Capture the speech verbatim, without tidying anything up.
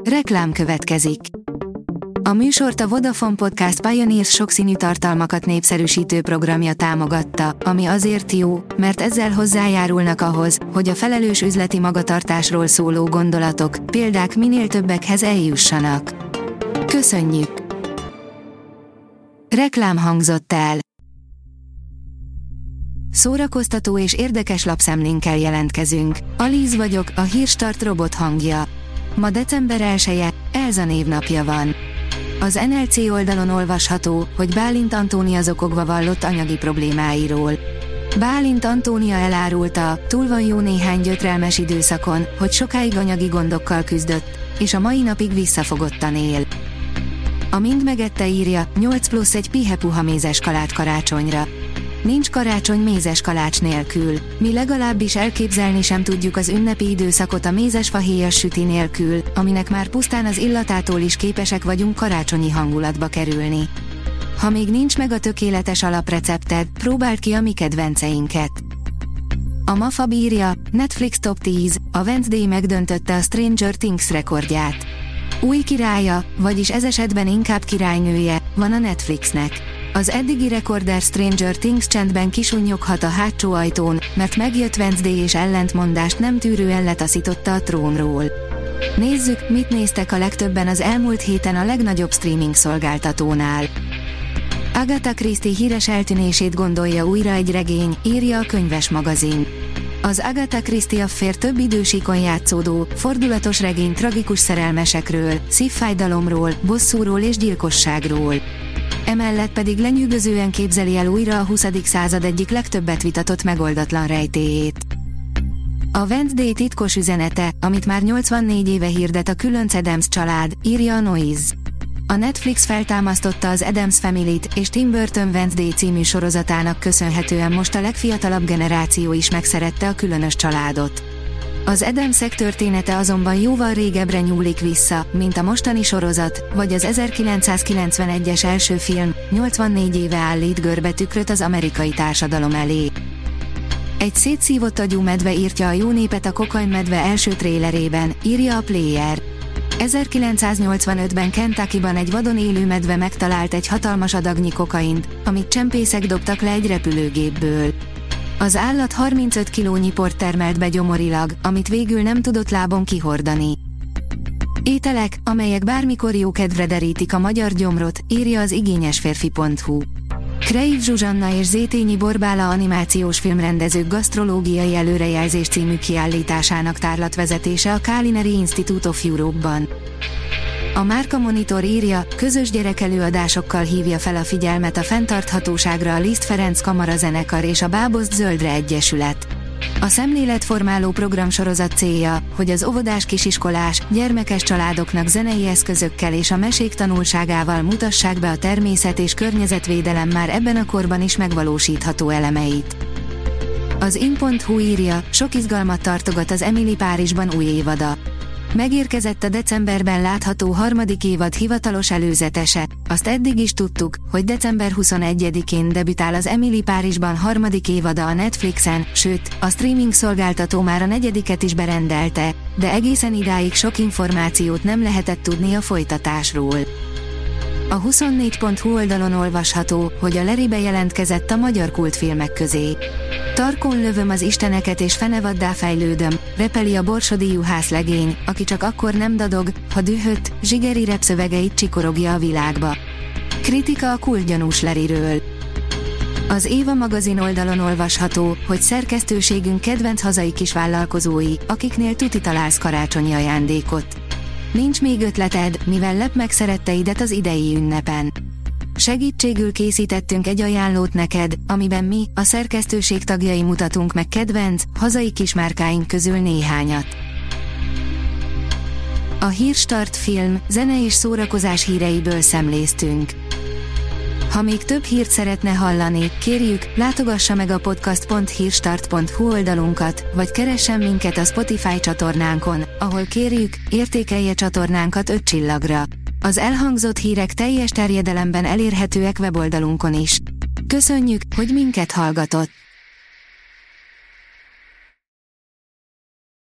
Reklám következik. A műsort a Vodafone Podcast Pioneers sokszínű tartalmakat népszerűsítő programja támogatta, ami azért jó, mert ezzel hozzájárulnak ahhoz, hogy a felelős üzleti magatartásról szóló gondolatok, példák minél többekhez eljussanak. Köszönjük! Reklám hangzott el. Szórakoztató és érdekes lapszemlénkkel jelentkezünk. Alíz vagyok, a Hírstart robot hangja. Ma december elseje, Elza névnapja van. Az en el cé oldalon olvasható, hogy Bálint Antónia zokogva vallott anyagi problémáiról. Bálint Antónia elárulta, túl van jó néhány gyötrelmes időszakon, hogy sokáig anyagi gondokkal küzdött, és a mai napig visszafogottan él. A Mind megette írja, nyolc plusz egy pihe-puha mézes kalács karácsonyra. Nincs karácsony mézes kalács nélkül, mi legalábbis elképzelni sem tudjuk az ünnepi időszakot a mézesfahéjas süti nélkül, aminek már pusztán az illatától is képesek vagyunk karácsonyi hangulatba kerülni. Ha még nincs meg a tökéletes alaprecepted, próbáld ki a mi kedvenceinket. A Mafab írja, Netflix Top tíz, a Wednesday megdöntötte a Stranger Things rekordját. Új királya, vagyis ez esetben inkább királynője, van a Netflixnek. Az eddigi rekorder Stranger Things csendben kisunyoghat a hátsó ajtón, mert megjött Wednesday és ellentmondást nem tűrően letaszította a trónról. Nézzük, mit néztek a legtöbben az elmúlt héten a legnagyobb streaming szolgáltatónál. Agatha Christie híres eltűnését gondolja újra egy regény, írja a Könyves magazin. Az Agatha Christie affér több idősíkon játszódó, fordulatos regény tragikus szerelmesekről, szívfájdalomról, bosszúról és gyilkosságról. Emellett pedig lenyűgözően képzeli el újra a huszadik század egyik legtöbbet vitatott megoldatlan rejtélyét. A Wednesday titkos üzenete, amit már nyolcvannégy éve hirdet a különc Addams család, írja a Noise. A Netflix feltámasztotta az Addams Family-t, és Tim Burton Wednesday című sorozatának köszönhetően most a legfiatalabb generáció is megszerette a különös családot. Az Addamsek története azonban jóval régebbre nyúlik vissza, mint a mostani sorozat, vagy az ezerkilencszázkilencvenegyes első film, nyolcvannégy éve állít görbetükröt az amerikai társadalom elé. Egy szétszívott agyú medve írtja a jó népet a Kokain-medve első trélerében, írja a Player. ezerkilencszáznyolcvanötben Kentuckyban egy vadon élő medve megtalált egy hatalmas adagnyi kokaint, amit csempészek dobtak le egy repülőgépből. Az állat harmincöt kilónyi port termelt be gyomorilag, amit végül nem tudott lábon kihordani. Ételek, amelyek bármikor jó kedvre derítik a magyar gyomrot, írja az igényesférfi pont hu. Kreív Zsuzsanna és Zétényi Borbála animációs filmrendezők gasztrológiai előrejelzés című kiállításának tárlatvezetése a Culinary Institute of Europe-ban. A Márka Monitor írja, közös gyerekelőadásokkal hívja fel a figyelmet a fenntarthatóságra a Liszt Ferenc Kamarazenekar és a Báboszt Zöldre Egyesület. A szemléletformáló programsorozat célja, hogy az óvodás kisiskolás, gyermekes családoknak zenei eszközökkel és a mesék tanulságával mutassák be a természet és környezetvédelem már ebben a korban is megvalósítható elemeit. Az in pont hu írja, sok izgalmat tartogat az Emily Párizsban új évada. Megérkezett a decemberben látható harmadik évad hivatalos előzetese, azt eddig is tudtuk, hogy december huszonegyedikén debütál az Emily Párizsban harmadik évada a Netflixen, sőt, a streaming szolgáltató már a negyediket is berendelte, de egészen idáig sok információt nem lehetett tudni a folytatásról. A huszonnégy pont hu oldalon olvasható, hogy a Larry bejelentkezett a magyar kultfilmek közé. Tarkón lövöm az isteneket és fenevaddá fejlődöm, repeli a borsodi juhász legény, aki csak akkor nem dadog, ha dühött, zsigeri repszövegeit csikorogja a világba. Kritika a kultgyanús Larryről. Az Éva magazin oldalon olvasható, hogy szerkesztőségünk kedvenc hazai kisvállalkozói, akiknél tuti találsz karácsonyi ajándékot. Nincs még ötleted, mivel lep meg szeretteidet az idei ünnepen. Segítségül készítettünk egy ajánlót neked, amiben mi, a szerkesztőség tagjai mutatunk meg kedvenc, hazai kismárkáink közül néhányat. A Hírstart film, zene és szórakozás híreiből szemléztünk. Ha még több hírt szeretne hallani, kérjük, látogassa meg a podcast pont hírstart pont hu oldalunkat, vagy keressen minket a Spotify csatornánkon, ahol kérjük, értékelje csatornánkat öt csillagra. Az elhangzott hírek teljes terjedelemben elérhetőek weboldalunkon is. Köszönjük, hogy minket hallgatott!